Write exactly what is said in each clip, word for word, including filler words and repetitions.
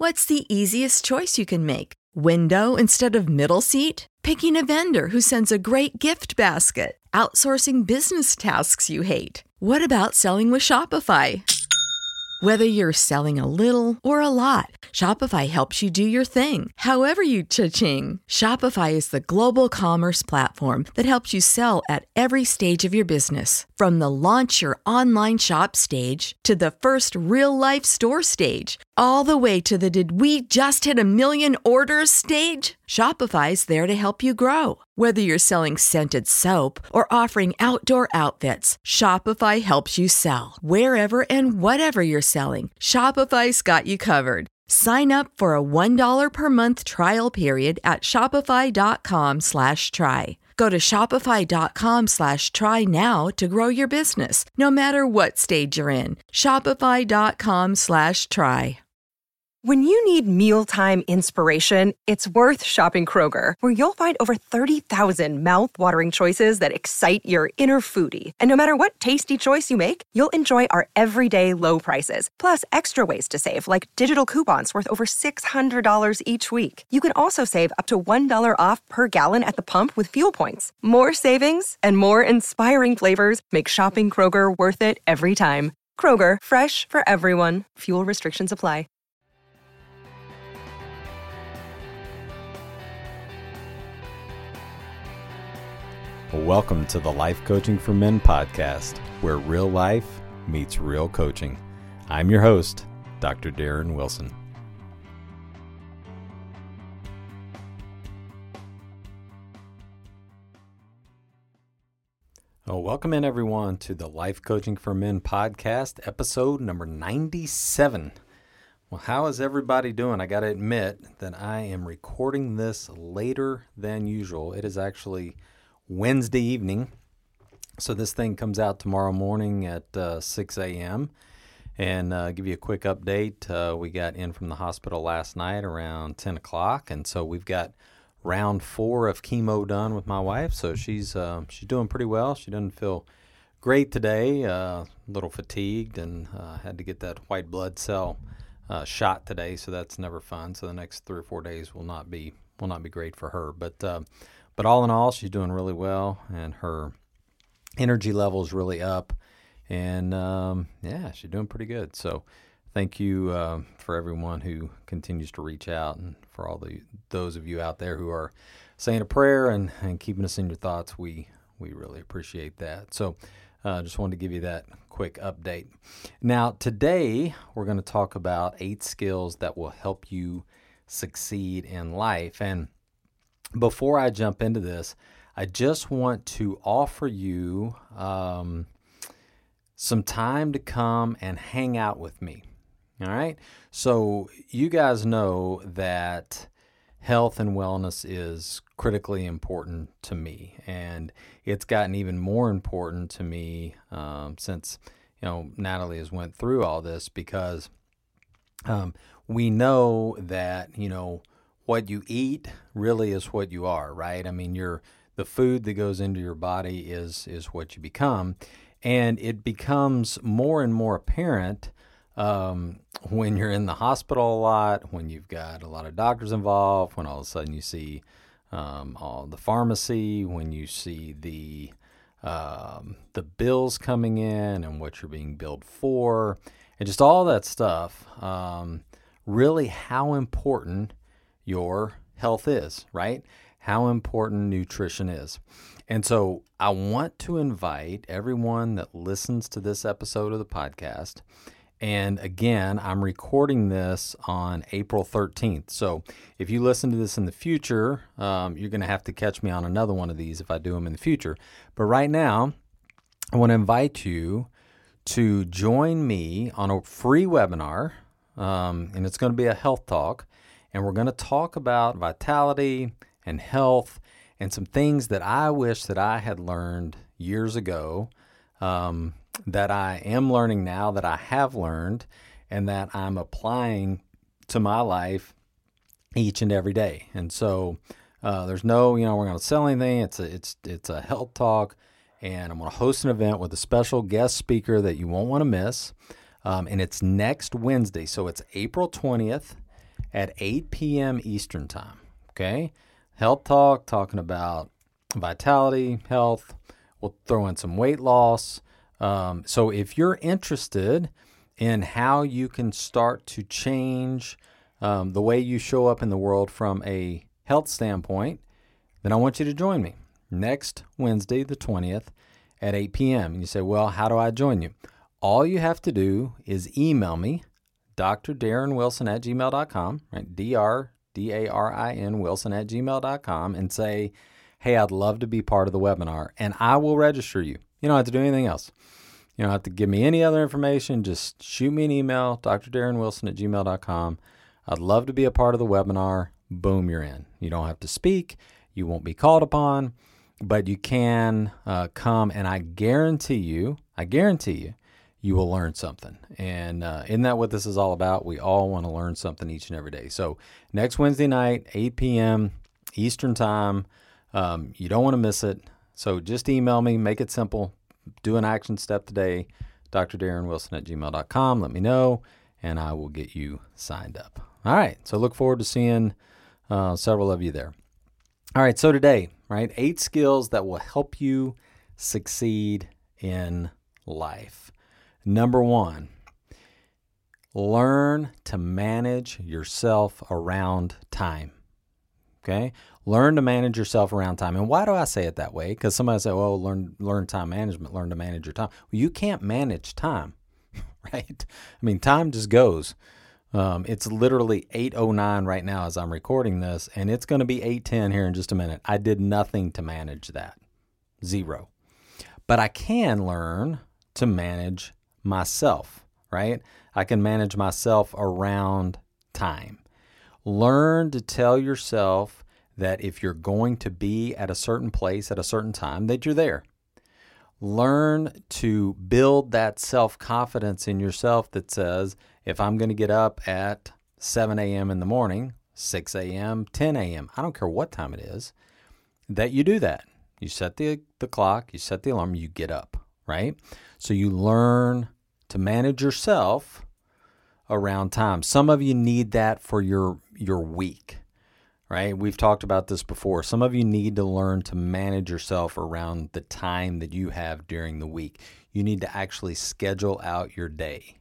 What's the easiest choice you can make? Window instead of middle seat? Picking a vendor who sends a great gift basket? Outsourcing business tasks you hate? What about selling with Shopify? Whether you're selling a little or a lot, Shopify helps you do your thing, however you cha-ching. Shopify is the global commerce platform that helps you sell at every stage of your business. From the launch your online shop stage to the first real-life store stage, all the way to the did we just hit a million orders stage. Shopify's there to help you grow. Whether you're selling scented soap or offering outdoor outfits, Shopify helps you sell. Wherever and whatever you're selling, Shopify's got you covered. Sign up for a one dollar per month trial period at shopify.com slash try. Go to shopify.com slash try now to grow your business, no matter what stage you're in. Shopify.com slash try. When you need mealtime inspiration, it's worth shopping Kroger, where you'll find over thirty thousand mouth-watering choices that excite your inner foodie. And no matter what tasty choice you make, you'll enjoy our everyday low prices, plus extra ways to save, like digital coupons worth over six hundred dollars each week. You can also save up to one dollar off per gallon at the pump with fuel points. More savings and more inspiring flavors make shopping Kroger worth it every time. Kroger, fresh for everyone. Fuel restrictions apply. Welcome to the Life Coaching for Men podcast, where real life meets real coaching. I'm your host, Doctor Darren Wilson. Oh, welcome in everyone to the Life Coaching for Men podcast, episode number ninety-seven. Well, how is everybody doing? I got to admit that I am recording this later than usual. It is actually Wednesday evening, so this thing comes out tomorrow morning at uh, six a.m. And uh, give you a quick update. Uh, we got in from the hospital last night around ten o'clock, and so we've got round four of chemo done with my wife. So she's uh, she's doing pretty well. She doesn't feel great today, uh, a little fatigued, and uh, had to get that white blood cell uh, shot today. So that's never fun. So the next three or four days will not be will not be great for her, but. Uh, But all in all, she's doing really well, and her energy level is really up, and um, yeah, she's doing pretty good. So thank you uh, for everyone who continues to reach out, and for all the those of you out there who are saying a prayer and, and keeping us in your thoughts. We we really appreciate that. So I uh, just wanted to give you that quick update. Now, today we're going to talk about eight skills that will help you succeed in life. And before I jump into this, I just want to offer you um, some time to come and hang out with me. All right? So you guys know that health and wellness is critically important to me, and it's gotten even more important to me um, since, you know, Natalie has went through all this, because um, we know that, you know, what you eat really is what you are, right? I mean, your the food that goes into your body is is what you become, and it becomes more and more apparent um, when you're in the hospital a lot, when you've got a lot of doctors involved, when all of a sudden you see um, all the pharmacy, when you see the um, the bills coming in and what you're being billed for, and just all that stuff. Um, really, how important your health is, right? How important nutrition is. And so I want to invite everyone that listens to this episode of the podcast. And again, I'm recording this on April thirteenth. So if you listen to this in the future, um, you're going to have to catch me on another one of these if I do them in the future. But right now, I want to invite you to join me on a free webinar, um, and it's going to be a health talk. And we're going to talk about vitality and health and some things that I wish that I had learned years ago, um, that I am learning now, that I have learned, and that I'm applying to my life each and every day. And so uh, there's no, you know, we're going to sell anything. It's a, it's, it's a health talk, and I'm going to host an event with a special guest speaker that you won't want to miss. Um, and it's next Wednesday. So it's April twentieth. at eight p.m. Eastern Time. Okay? Health Talk, talking about vitality, health. We'll throw in some weight loss. Um, so if you're interested in how you can start to change um, the way you show up in the world from a health standpoint, then I want you to join me next Wednesday, the twentieth, at eight p.m. And you say, well, how do I join you? All you have to do is email me, D R Darren Wilson at gmail dot com, right? D R D A R I N Wilson at gmail dot com, and say, hey, I'd love to be part of the webinar, and I will register you. You don't have to do anything else. You don't have to give me any other information. Just shoot me an email, D R Darren Wilson at gmail dot com. I'd love to be a part of the webinar. Boom, you're in. You don't have to speak. You won't be called upon, but you can uh, come, and I guarantee you, I guarantee you, you will learn something. And uh, isn't that what this is all about? We all want to learn something each and every day. So next Wednesday night, eight p.m. Eastern Time, um, you don't want to miss it. So just email me, make it simple, do an action step today, D R Darren Wilson at gmail dot com. Let me know, and I will get you signed up. All right, so look forward to seeing uh, several of you there. All right, so today, right, eight skills that will help you succeed in life. Number one, learn to manage yourself around time. Okay? Learn to manage yourself around time. And why do I say it that way? Because somebody say, well, learn learn time management, learn to manage your time. Well, you can't manage time, right? I mean, time just goes. Um, it's literally eight oh nine right now as I'm recording this, and it's going to be eight ten here in just a minute. I did nothing to manage that. Zero. But I can learn to manage myself, right? I can manage myself around time. Learn to tell yourself that if you're going to be at a certain place at a certain time, that you're there. Learn to build that self-confidence in yourself that says, if I'm going to get up at seven a.m. in the morning, six a.m., ten a.m., I don't care what time it is, that you do that. You set the, the clock, you set the alarm, you get up, right? So you learn to manage yourself around time. Some of you need that for your your week, right? We've talked about this before. Some of you need to learn to manage yourself around the time that you have during the week. You need to actually schedule out your day.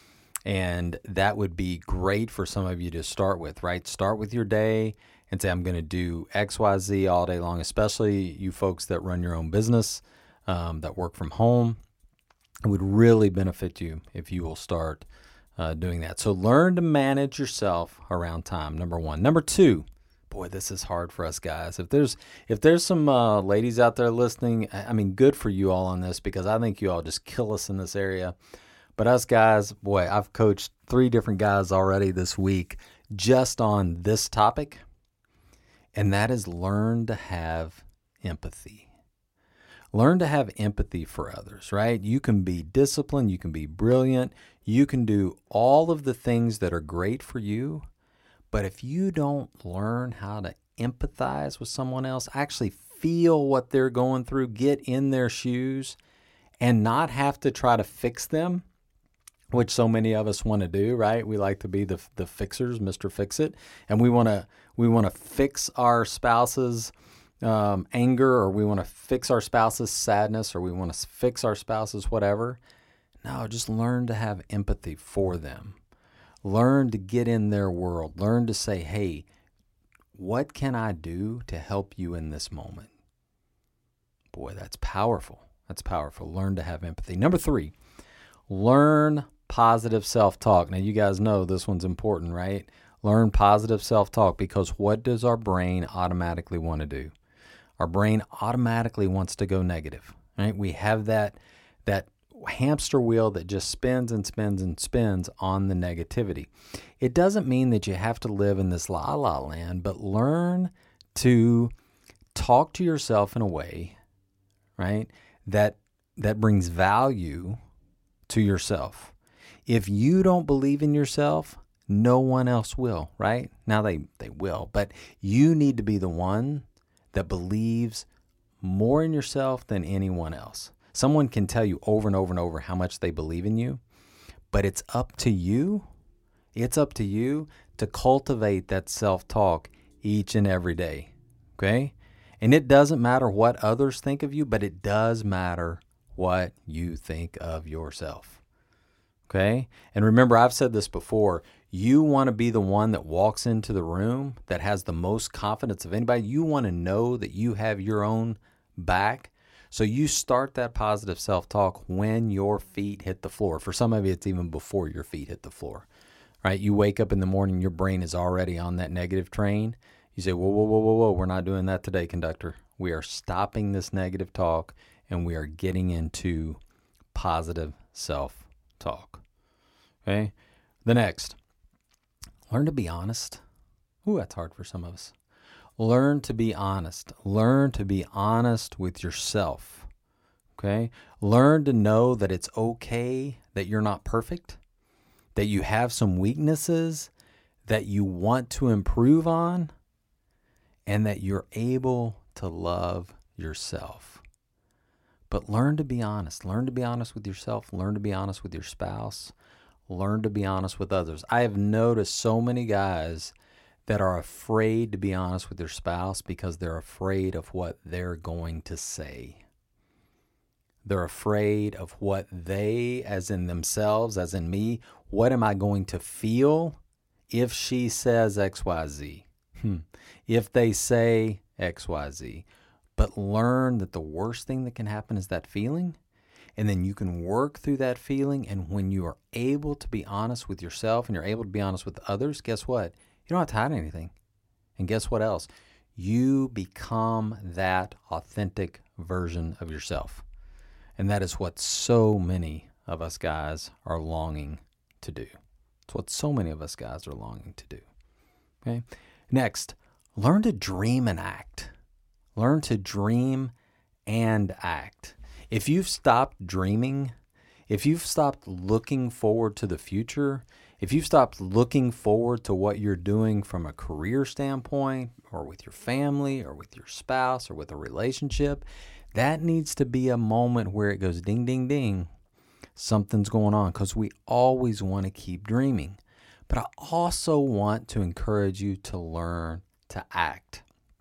And that would be great for some of you to start with, right? Start with your day and say, I'm going to do X, Y, Z all day long, especially you folks that run your own business, um, that work from home. It would really benefit you if you will start uh, doing that. So learn to manage yourself around time, number one. Number two, boy, this is hard for us guys. If there's if there's some uh, ladies out there listening, I mean, good for you all on this, because I think you all just kill us in this area. But us guys, boy, I've coached three different guys already this week just on this topic, and that is learn to have empathy. Learn to have empathy for others, right? You can be disciplined, you can be brilliant, you can do all of the things that are great for you, but if you don't learn how to empathize with someone else, actually feel what they're going through, get in their shoes, and not have to try to fix them, which so many of us want to do, right? We like to be the the fixers, Mister Fix-It, and we want to we want to fix our spouse's um, anger, or we want to fix our spouse's sadness, or we want to fix our spouse's whatever. No, just learn to have empathy for them. Learn to get in their world. Learn to say, hey, what can I do to help you in this moment? Boy, that's powerful. That's powerful. Learn to have empathy. Number three, learn positive self-talk. Now, you guys know this one's important, right? Learn positive self-talk, because what does our brain automatically want to do? Our brain automatically wants to go negative, right? We have that that hamster wheel that just spins and spins and spins on the negativity. It doesn't mean that you have to live in this la-la land, but learn to talk to yourself in a way, right, that that brings value to yourself. If you don't believe in yourself, no one else will, right? Now they, they will, but you need to be the one that believes more in yourself than anyone else. Someone can tell you over and over and over how much they believe in you, but it's up to you. It's up to you to cultivate that self-talk each and every day, okay? And it doesn't matter what others think of you, but it does matter what you think of yourself, okay? And remember, I've said this before, you want to be the one that walks into the room that has the most confidence of anybody. You want to know that you have your own back. So you start that positive self-talk when your feet hit the floor. For some of you, it's even before your feet hit the floor, right? You wake up in the morning, your brain is already on that negative train. You say, whoa, whoa, whoa, whoa, whoa, we're not doing that today, conductor. We are stopping this negative talk, and we are getting into positive self-talk, okay? The next, learn to be honest. Ooh, that's hard for some of us. Learn to be honest. Learn to be honest with yourself, okay? Learn to know that it's okay that you're not perfect, that you have some weaknesses that you want to improve on, and that you're able to love yourself. But learn to be honest. Learn to be honest with yourself. Learn to be honest with your spouse. Learn to be honest with others. I have noticed so many guys that are afraid to be honest with their spouse because they're afraid of what they're going to say. They're afraid of what they, as in themselves, as in me, what am I going to feel if she says X Y Z? Hmm. If they say X Y Z. But learn that the worst thing that can happen is that feeling. And then you can work through that feeling. And when you are able to be honest with yourself and you're able to be honest with others, guess what? You don't have to hide anything. And guess what else? You become that authentic version of yourself. And that is what so many of us guys are longing to do. It's what so many of us guys are longing to do. Okay? Next, learn to dream and act. Learn to dream and act. If you've stopped dreaming, if you've stopped looking forward to the future, if you've stopped looking forward to what you're doing from a career standpoint or with your family or with your spouse or with a relationship, that needs to be a moment where it goes ding, ding, ding. Something's going on, because we always want to keep dreaming. But I also want to encourage you to learn to act.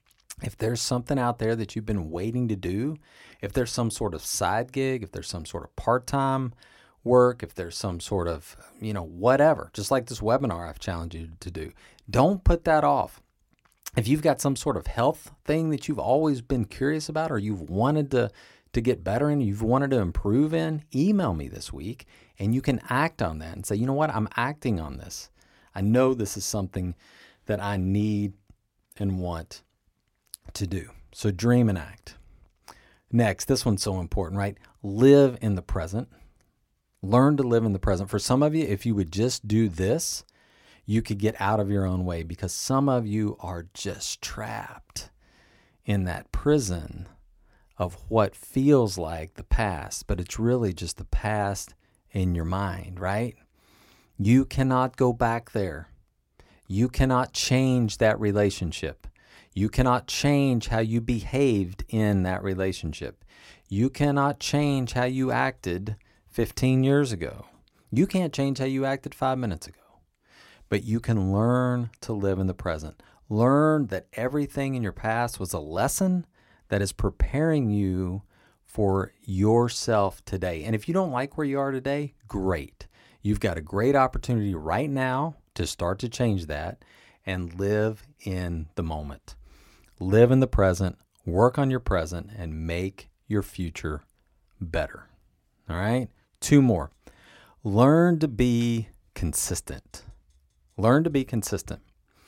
If there's something out there that you've been waiting to do, if there's some sort of side gig, if there's some sort of part-time work, if there's some sort of, you know, whatever, just like this webinar I've challenged you to do, don't put that off. If you've got some sort of health thing that you've always been curious about or you've wanted to, to get better in, you've wanted to improve in, email me this week and you can act on that and say, you know what, I'm acting on this. I know this is something that I need and want to do. So dream and act. Next, this one's so important, right? Live in the present. Learn to live in the present. For some of you, if you would just do this, you could get out of your own way, because some of you are just trapped in that prison of what feels like the past, but it's really just the past in your mind, right? You cannot go back there. You cannot change that relationship. You cannot change how you behaved in that relationship. You cannot change how you acted fifteen years ago. You can't change how you acted five minutes ago. But you can learn to live in the present. Learn that everything in your past was a lesson that is preparing you for yourself today. And if you don't like where you are today, great. You've got a great opportunity right now to start to change that and live in the moment. Live in the present, work on your present, and make your future better. All right? Two more. Learn to be consistent. Learn to be consistent.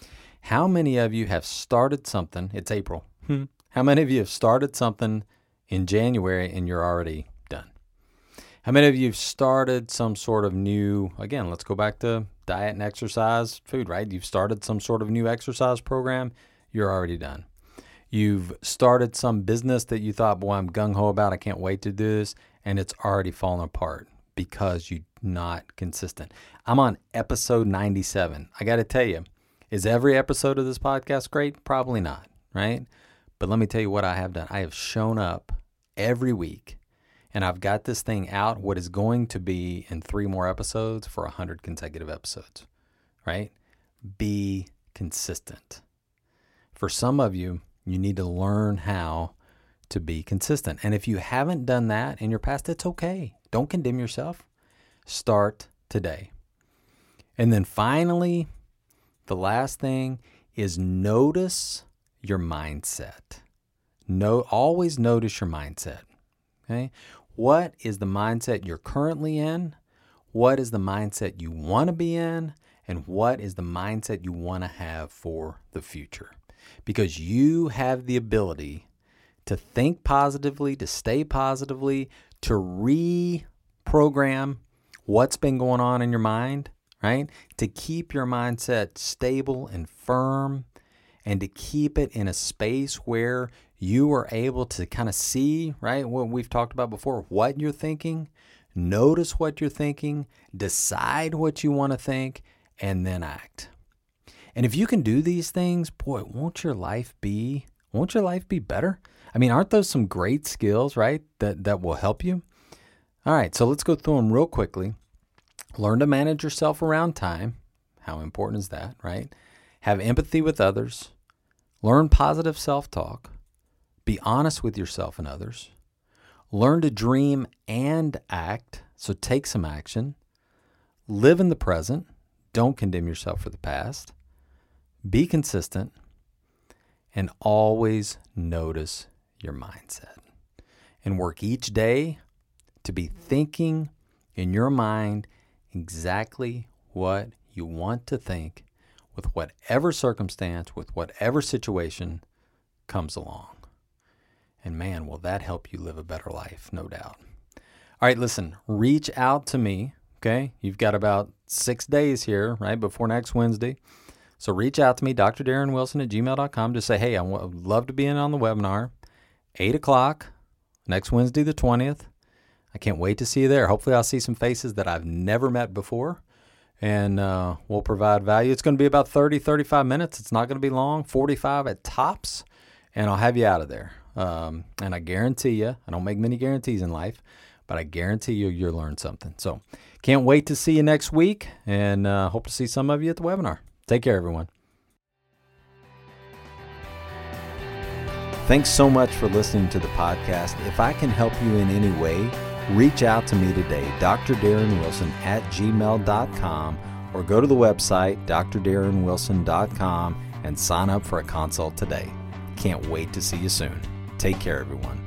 How many of you have started something? It's April. Hmm. How many of you have started something in January and you're already done? How many of you have started some sort of new, again, let's go back to diet and exercise, food, right? You've started some sort of new exercise program, you're already done. You've started some business that you thought, boy, I'm gung-ho about, I can't wait to do this, and it's already fallen apart because you're not consistent. I'm on episode ninety-seven. I got to tell you, is every episode of this podcast great? Probably not, right? But let me tell you what I have done. I have shown up every week, and I've got this thing out, what is going to be in three more episodes for one hundred consecutive episodes, right? be consistent. For some of you, you need to learn how to be consistent. And if you haven't done that in your past, it's okay. Don't condemn yourself. Start today. And then finally, the last thing is notice your mindset. No, always notice your mindset. Okay? What is the mindset you're currently in? What is the mindset you want to be in? And what is the mindset you want to have for the future? Because you have the ability to think positively, to stay positively, to reprogram what's been going on in your mind, right? To keep your mindset stable and firm, and to keep it in a space where you are able to kind of see, right, what we've talked about before, what you're thinking, notice what you're thinking, decide what you want to think, and then act. And if you can do these things, boy, won't your life be, won't your life be better? I mean, aren't those some great skills, right, that, that will help you? All right, so let's go through them real quickly. Learn to manage yourself around time. How important is that, right? Have empathy with others. Learn positive self-talk. Be honest with yourself and others. Learn to dream and act, so take some action. Live in the present. Don't condemn yourself for the past. Be consistent. And always notice your mindset. And work each day to be thinking in your mind exactly what you want to think with whatever circumstance, with whatever situation comes along. And man, will that help you live a better life, no doubt. All right, listen, reach out to me, okay? You've got about six days here, right, before next Wednesday. So reach out to me, D R Darren Wilson at gmail dot com. Just say, hey, I would love to be in on the webinar. eight o'clock, next Wednesday the twentieth. I can't wait to see you there. Hopefully I'll see some faces that I've never met before, and uh, we'll provide value. It's going to be about thirty, thirty-five minutes. It's not going to be long, forty-five at tops, and I'll have you out of there. Um, and I guarantee you, I don't make many guarantees in life, but I guarantee you you'll learn something. So can't wait to see you next week, and uh, hope to see some of you at the webinar. Take care, everyone. Thanks so much for listening to the podcast. If I can help you in any way, reach out to me today, D R Darren Wilson at gmail dot com, or go to the website, D R Darren Wilson dot com, and sign up for a consult today. Can't wait to see you soon. Take care, everyone.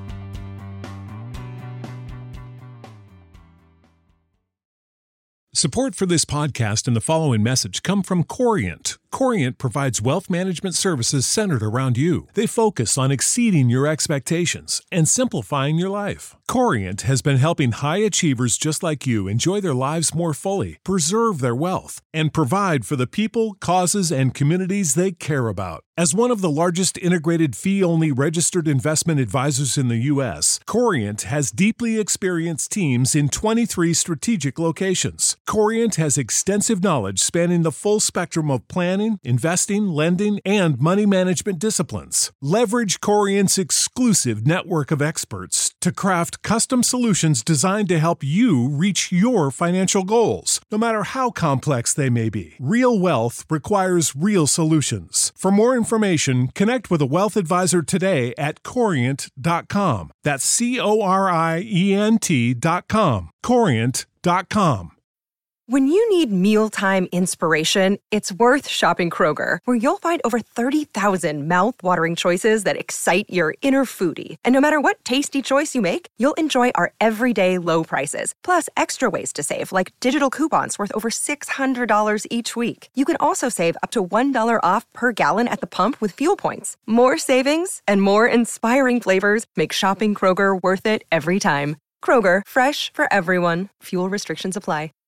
Support for this podcast and the following message come from Corient. Corient provides wealth management services centered around you. They focus on exceeding your expectations and simplifying your life. Corient has been helping high achievers just like you enjoy their lives more fully, preserve their wealth, and provide for the people, causes, and communities they care about. As one of the largest integrated fee-only registered investment advisors in the U S, Corient has deeply experienced teams in twenty-three strategic locations. Corient has extensive knowledge spanning the full spectrum of planning, investing, lending, and money management disciplines. Leverage Corient's exclusive network of experts to craft custom solutions designed to help you reach your financial goals, no matter how complex they may be. Real wealth requires real solutions. For more information, connect with a wealth advisor today at corient dot com. That's C O R I E N T dot com. corient dot com. When you need mealtime inspiration, it's worth shopping Kroger, where you'll find over thirty thousand mouth-watering choices that excite your inner foodie. And no matter what tasty choice you make, you'll enjoy our everyday low prices, plus extra ways to save, like digital coupons worth over six hundred dollars each week. You can also save up to one dollar off per gallon at the pump with fuel points. More savings and more inspiring flavors make shopping Kroger worth it every time. Kroger, fresh for everyone. Fuel restrictions apply.